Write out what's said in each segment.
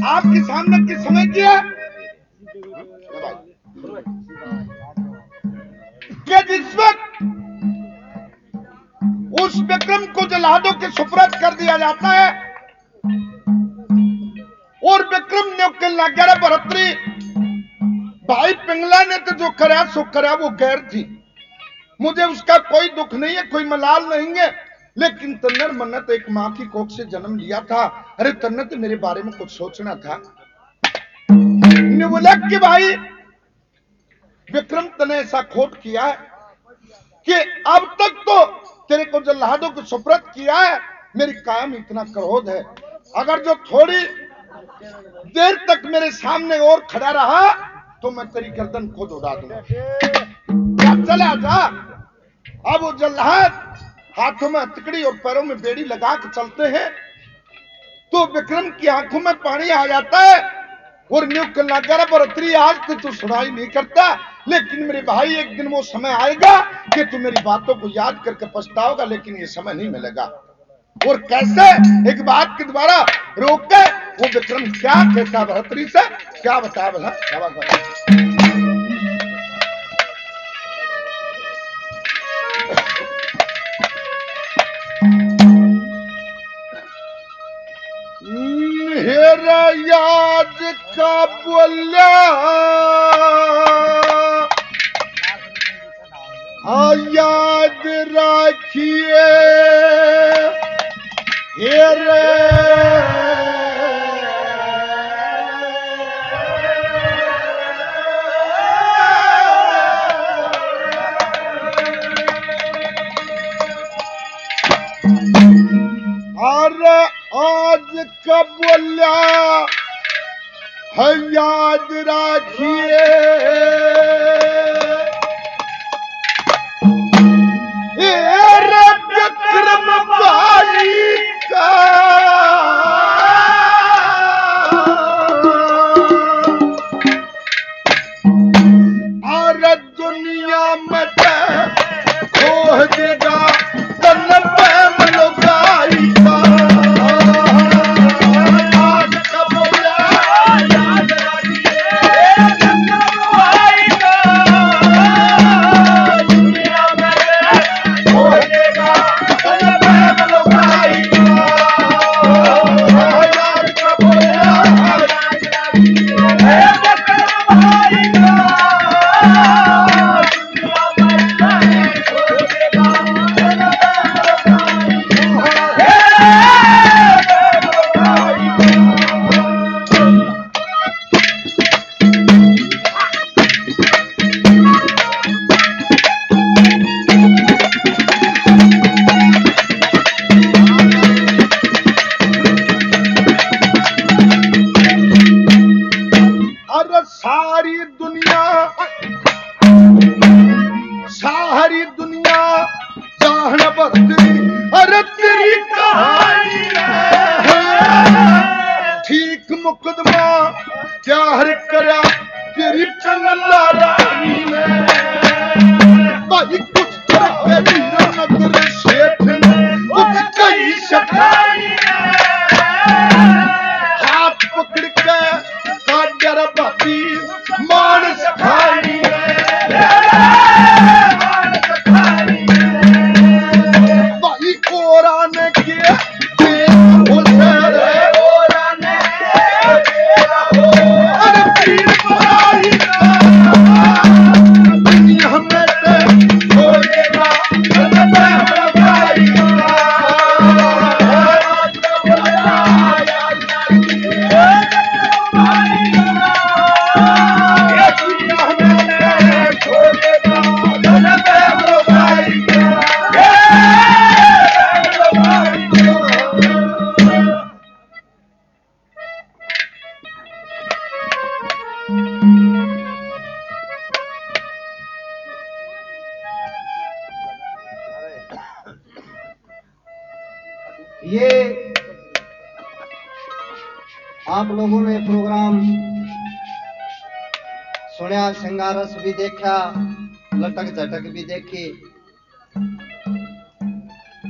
आपके सामने किस समय किया कि जिस वक्त उस विक्रम को जल्लादों के सुपुर्द कर दिया जाता है और विक्रम ने नगर भरतरी भाई पिंगला ने तो जो करा सो करा वो गैर थी। मुझे उसका कोई दुख नहीं है, कोई मलाल नहीं है, लेकिन तन्नर मन्नत एक मां की कोख से जन्म लिया था। अरे तन्नत मेरे बारे में कुछ सोचना था। ने बोला कि भाई विक्रम तने ऐसा खोट किया है कि अब तक तो तेरे को जल्लादों को सुपुर्द किया है, मेरी कायम इतना क्रोध है, अगर जो थोड़ी देर तक मेरे सामने और खड़ा रहा तो मैं तेरी गर्दन खुद उड़ा दूंगा। चला जा। अब वो जल्लाद हाथों में हथकड़ी और पैरों में बेड़ी लगा के चलते हैं तो विक्रम की आंखों में पानी आ जाता है और न्यूक नगर भरतरी आज तो सुनाई नहीं करता, लेकिन मेरे भाई एक दिन वो समय आएगा कि तू मेरी बातों को याद करके पछताओगा, लेकिन ये समय नहीं मिलेगा। और कैसे एक बात के द्वारा रोक के वो विक्रम क्या कहता भरतरी से, क्या बताया भला, क्या बात बताया। हेरा याद का बोला याद रखिए हेरे आज कब बोला है याद रखिए विक्रम भाई का और दुनिया में खो देगा तन पे लुगाई का। सारी दुनिया जान भरतरी अरे तेरी कहानी ठीक मुकदमा क्या हर करा तेरी चंगला रानी ने भाई कुछ करके नगर शेठ ने कुछ कई शठाई हाथ पकड़ के काजर भाती मान सखाई भाई कोरा ने किया ये आप लोगों ने प्रोग्राम सुनिया, सिंगारस भी देखा, लटक झटक भी देखी।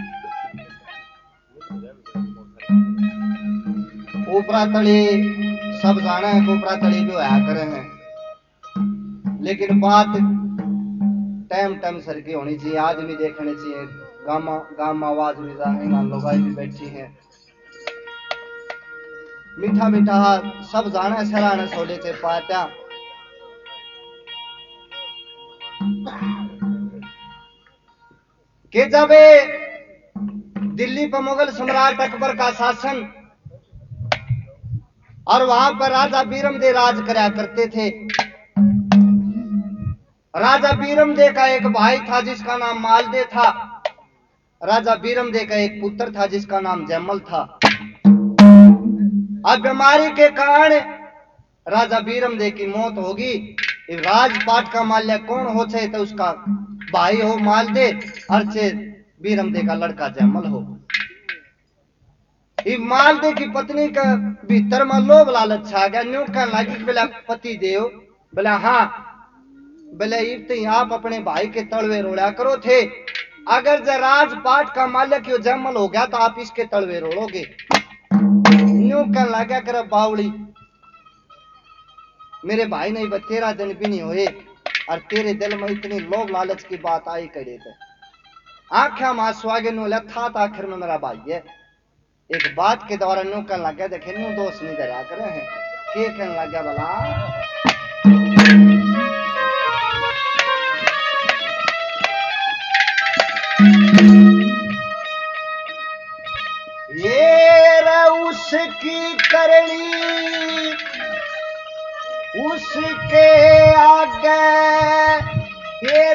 ऊपरा तले सब जाने हैं कोपरा तड़ी भी होया करे हैं, लेकिन बात टाइम टाइम सर की होनी चाहिए। आदमी देखने चाहिए, गांव में आवाज भी जाएंगे, लोग भी बैठी हैं, मीठा मीठा सब जाने सराने सोले से पात्या। कि जब दिल्ली पर मुगल सम्राट अकबर का शासन और वहां पर राजा बीरमदेव राज कराया करते थे। राजा बीरमदेव का एक भाई था जिसका नाम मालदेव था। राजा बीरमदेव का एक पुत्र था जिसका नाम जयमल था। अब बीमारी के कारण राजा बीरमदेव की मौत होगी। राजपाट का माल्य कौन हो चाहे तो उसका भाई हो मालदेव और चे बीरमदेव का लड़का जयमल हो। मालदेव की पत्नी का भीतर में लोभ लालच छा गया। न्यू कहने लगी बोला पति देव, बोला हाँ, बोले इतने आप अपने भाई के तलवे रोड़ा करो थे, अगर राजपाट का मालिक यो जयमल हो गया तो आप इसके तलवे रोड़ोगे। न्यू कहने लगा कर बावड़ी, मेरे भाई नहीं 13 दिन भी नहीं हुए और तेरे दिल में इतनी लोभ लालच की बात आई करे थे। आख्या मां स्वागे नो था तो आखिर में मेरा भाई है। एक बात के द्वारा न्यू कहने लग गया, देखे न्यू दोस्त नहीं दरिया करे हैं के कहने लग गया भला ये उसकी करनी उसके आगे ये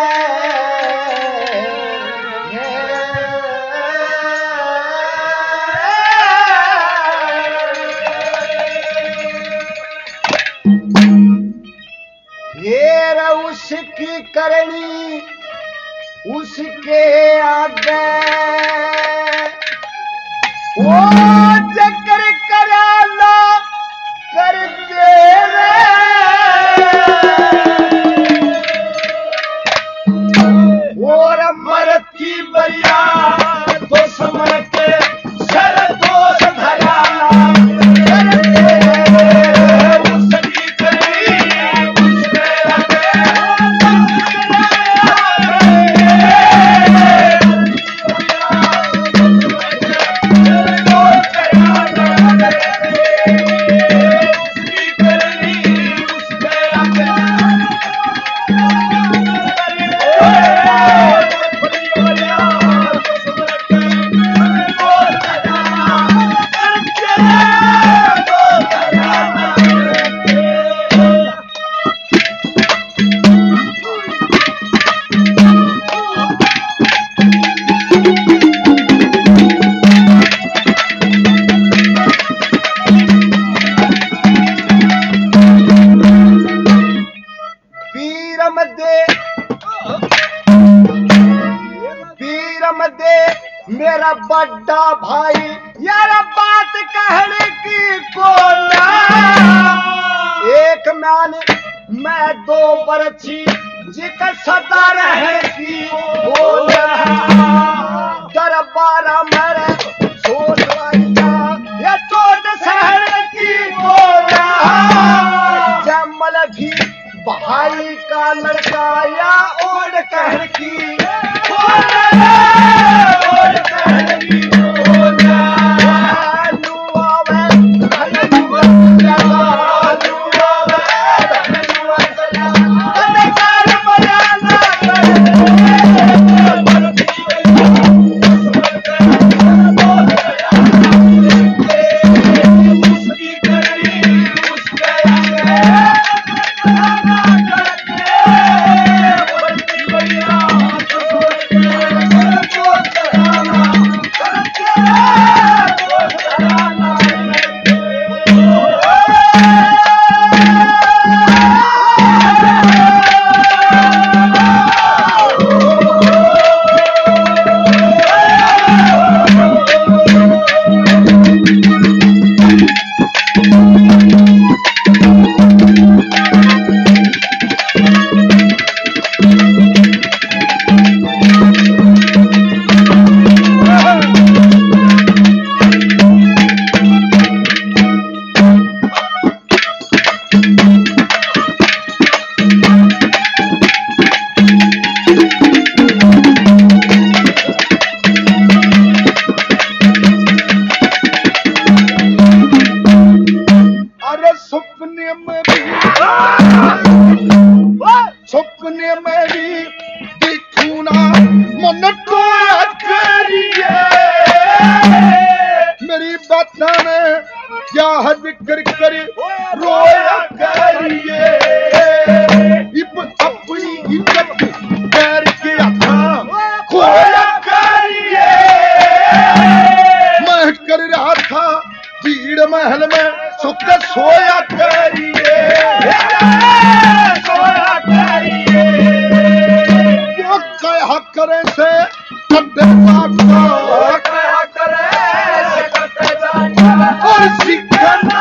उसकी करनी उसके आगे वो चक्कर कराना कर दे और मरद की बरिया तो समर के सर तो धराना कर दे उसकी करनी मेरा बड़ा भाई यार बात कहने की कोना एक मान मैं 2 बरछी जिकर सदा रहे की बोला दरबारा मेरे सोच या चोट सहने की बोला जमल भी भाई का लड़का या ओढ़ कहने की सपने में भी देखूं ना मन तो करिए मेरी बातों ने याद कर रोया करिए अपनी इज्जत करके आता खोया करिए मैं कर रहा था भीड़ महल में सुख सोया करिए वो कहा करे से और सिखना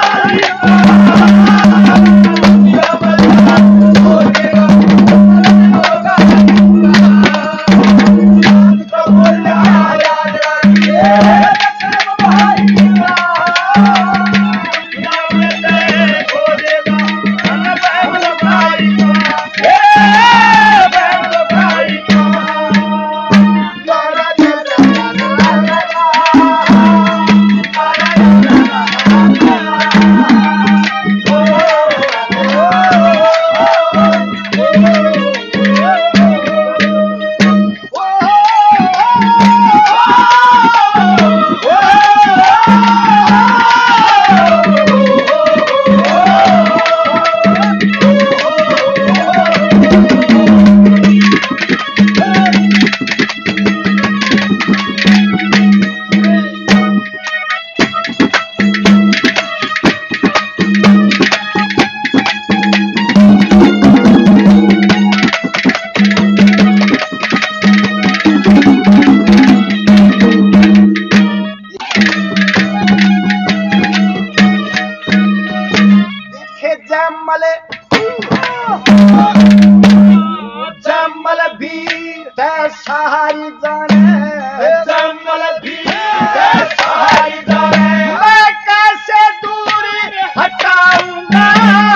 जमल भीर सहारी जाने जमल भीर सहारी जाने मैं कैसे दूरी हटाऊंगा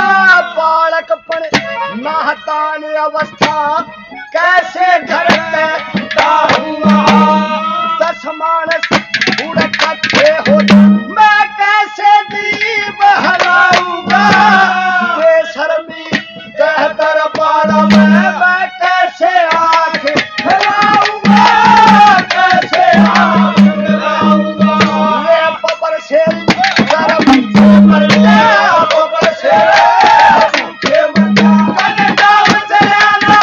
बालकपन नाहतान अवस्था कैसे घर में डालूंगा 10 मानस उड़कते हो मैं कैसे दीप हलाऊंगा बेशर्मी कहतर बाला मैं कैसे आंख हिलाऊंगा कैसे आंख हिलाऊंगा ये बबर से गरम मर गया बबर से के मजा कन्या चले ना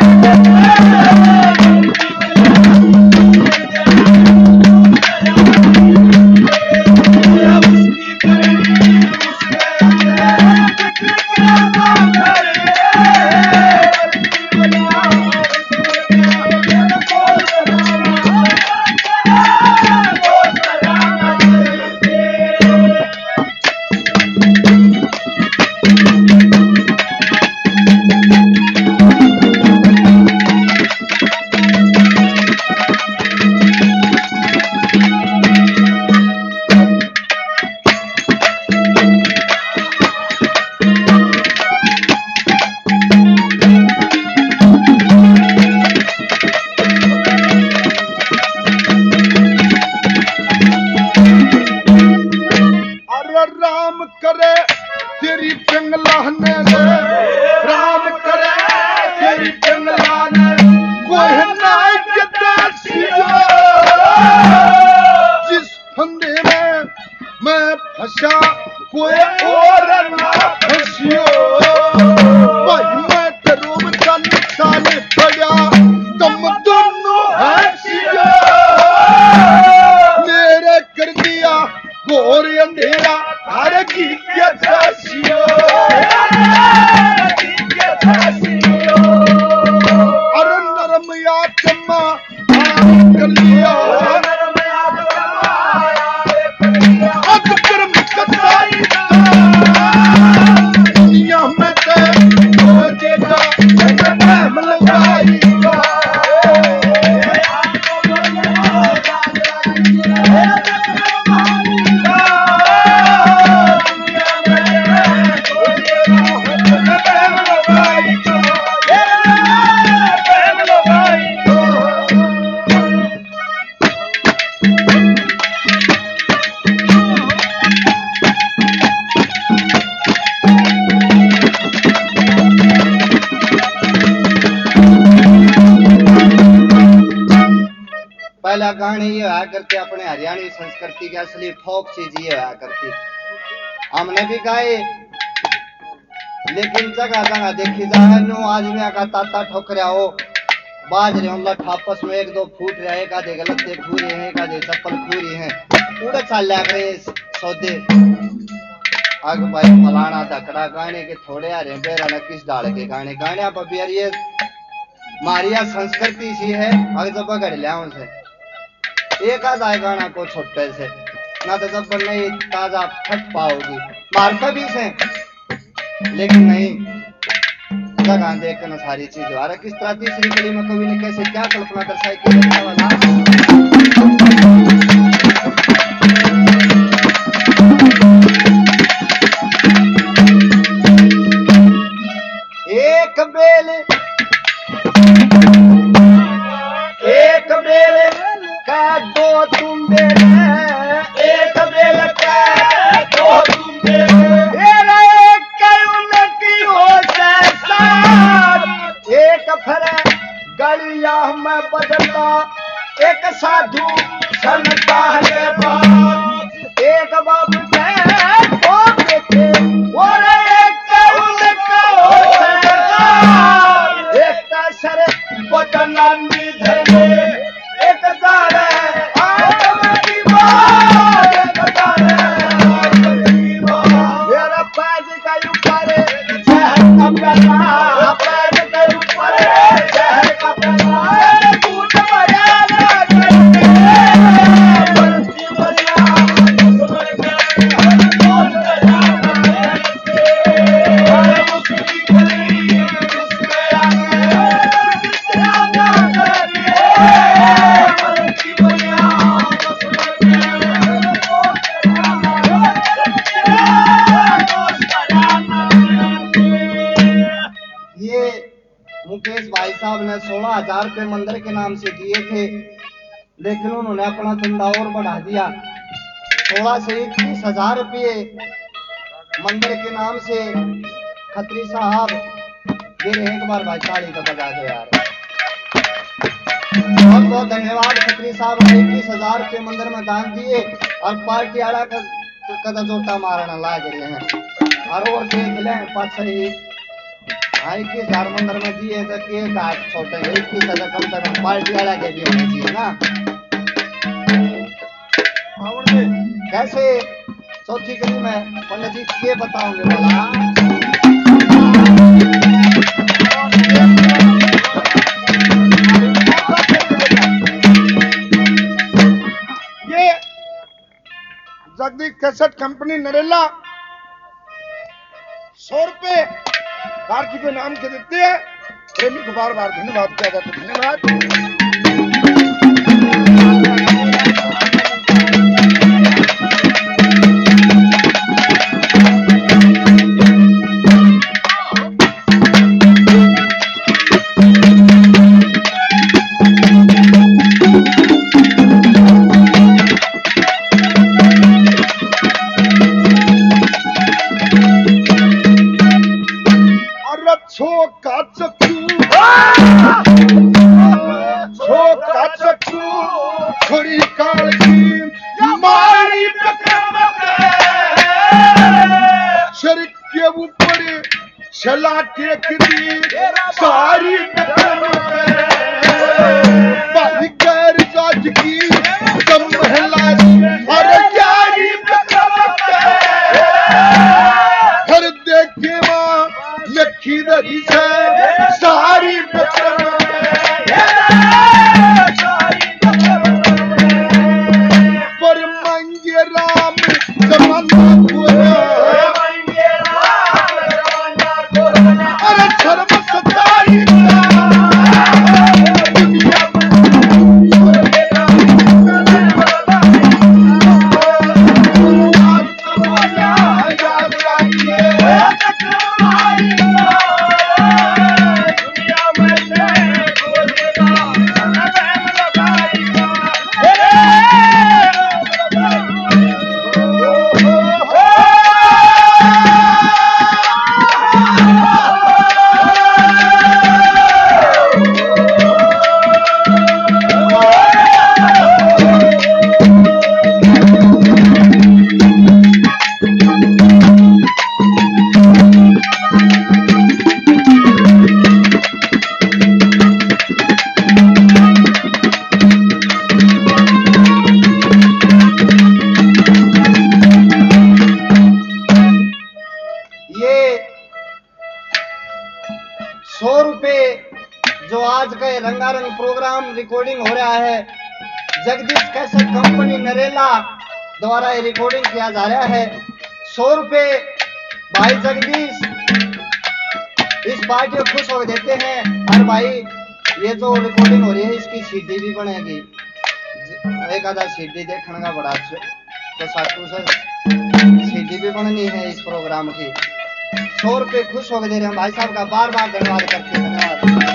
राम करे तेरी पिंगला ने राम करे तेरी पिंगला ने कोई नाई के दासिया जिस फंदे में मैं फंसा कोई और ना फंसियो भाई मैं करूब का निशान पड़ा तुम दोनों हंसियो मेरे कर दिया घोर अंधेरा हर की दासियो अरे नरम या चम्मा कर लिया कर्म कसाई दुनिया में हो जेगा लगाई बोला गाने ये होया करते अपने हरियाणी संस्कृति की असली फोक चीज ये होया करती। हमने भी गाए, लेकिन जगह जगह देखी जाए नो आदमी का ताता ठोकरिया हो बाज रहे लठ आपस में एक दो फूट रहे, एक आधे गलत खूरी हैं, एक आधे चप्पल खूरी हैं, पूरे चाल लिया करे सौदे। अग भाई फलाना धकड़ा गाने के थोड़े आ रहे बेरा न किस डाल के गाने गाने आप अभी यार ये मारिया संस्कृति सी है। अगर जब पकड़ लिया उनसे एक आधा गाना को छोटे से ना तो जब नहीं ताजा फट पाओगी मारता भी से, लेकिन नहीं जगह देख कर सारी चीज आ रहा। किस तरह तीसरी कड़ी में कवि ने कैसे क्या कल्पना दर्शाई कि एक बेल का दो तुम बेल, एक बेल का दो तुम बेल, एक फर गलिया में बदलता एक साधु संता है बाप, एक बाप से दो बेटे और एक उनका एक सर बदला निधने एक सारे आदमी बात एक सारे आदमी बात मेरा पैज का ऊपर जहर का प्याला पैज का ऊपर जहर का प्याला कूट बजा करके बरसी बजा सुमर के बोल बजा अरे मुस्की गली उसके आगे ये मुकेश भाई साहब ने 16,000 रुपए मंदिर के नाम से दिए थे, लेकिन उन्होंने अपना धंधा और बढ़ा दिया। 16 से 21,000 रुपये मंदिर के नाम से खत्री साहब मेरे एक बार भाई ताली का बजा दो यार। बहुत बहुत धन्यवाद खत्री साहब ने 21,000 रुपये मंदिर में दान दिए और पार्टी आड़ा का कदा जोटा मारना लाग रहे हैं और देख लें पाछे ही 21,000 मंदिर में दिए तो के काट छोटे 21,000 कम से कम पार्टी वाला के भी होना चाहिए ना। कैसे चौथी कड़ी में पंडित जी ये बताओगे बोला ये जगदीश कैसेट कंपनी नरेला 100 रुपए पार्टी के नाम के देते हैं। प्रेमी को बार बार धन्यवाद किया जाता है। धन्यवाद। छला टेक दी सारी बाली कर जाज की कम महला और यारी हर देखे मां लखी दरी से सारी पर मंगे राम जमाना पूरा अरे शर्म सतारी 100 रुपए जो आज का रंगारंग प्रोग्राम रिकॉर्डिंग हो रहा है, जगदीश कैसेट कंपनी नरेला द्वारा ये रिकॉर्डिंग किया जा रहा है। 100 रुपए भाई जगदीश इस पार्टी को खुश हो देते हैं। और भाई ये जो रिकॉर्डिंग हो रही है इसकी सीडी भी बनेगी, एक आधा सीडी देखने का बड़ा तो साटू से सीडी भी बननी है इस प्रोग्राम की। 100 रुपए खुश हो दे रहे हैं भाई साहब का बार बार धन्यवाद करते हैं। धन्यवाद।